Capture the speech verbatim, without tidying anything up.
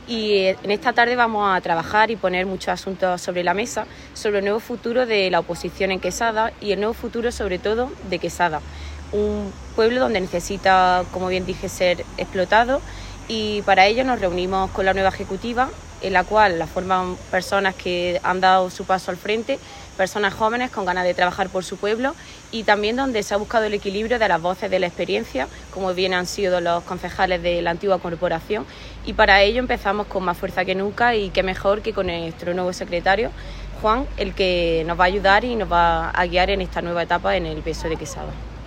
y en esta tarde vamos a trabajar y poner muchos asuntos sobre la mesa sobre el nuevo futuro de la oposición en Quesada y el nuevo futuro sobre todo de Quesada, un pueblo donde necesita, como bien dije, ser explotado, y para ello nos reunimos con la nueva ejecutiva, en la cual la forman personas que han dado su paso al frente, personas jóvenes con ganas de trabajar por su pueblo, y también donde se ha buscado el equilibrio de las voces de la experiencia, como bien han sido los concejales de la antigua corporación, y para ello empezamos con más fuerza que nunca, y qué mejor que con nuestro nuevo secretario, Juan, el que nos va a ayudar y nos va a guiar en esta nueva etapa en el P S O E de Quesada.